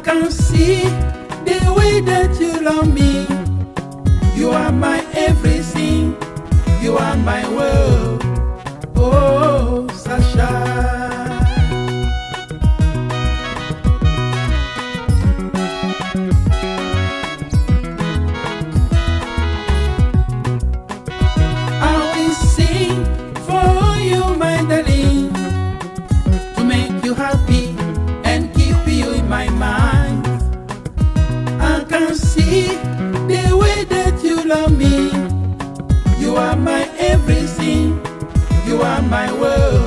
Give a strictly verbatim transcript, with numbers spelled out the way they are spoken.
can see the way that you love me. You are my everything, you are my world. Oh, Sasha. See the way that you love me. You are my everything, you are my world.